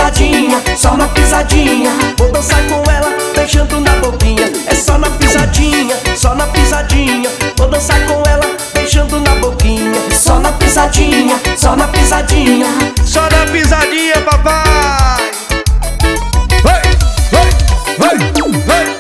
pisadinha, só na pisadinha. Vou dançar com ela, beijando na boquinha. É só na pisadinha, só na pisadinha. Vou dançar com ela, beijando na boquinha. Só na pisadinha, só na pisadinha. Só na pisadinha, papai. Vai, vai, vai, vai.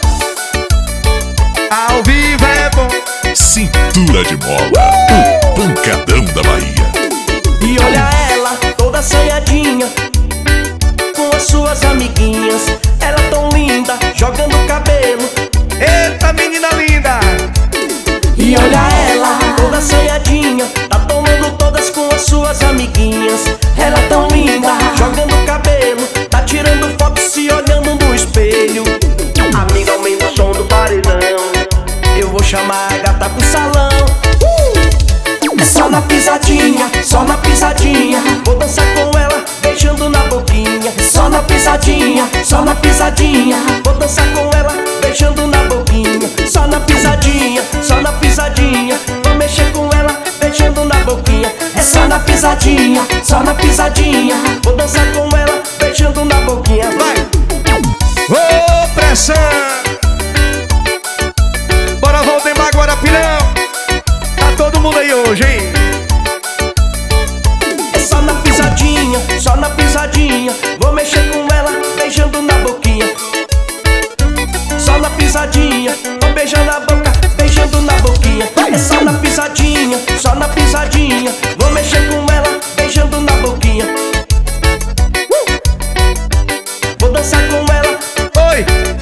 Ao vivo é bom. Cintura de mola, o pancadão da Bahia. E olha ela, toda assanhadinha, com as suas amiguinhas. Ela tão linda, jogando cabelo. Eita, menina linda. E olha ela, toda assanhadinha, tá tomando todas com as suas amiguinhas. Ela tão linda, jogando cabelo, tá tirando foto se olhando no espelho. Amiga, aumenta o som do paredão, eu vou chamar a gata pro salão. É só na pisadinha, só na pisadinha. Vou dançar com ela, beijando na boquinha. Só na pisadinha, só na pisadinha. Vou dançar com ela, beijando na boquinha. Só na pisadinha, só na pisadinha. Vou mexer com ela, beijando na boquinha. É só na pisadinha, só na pisadinha. Vou dançar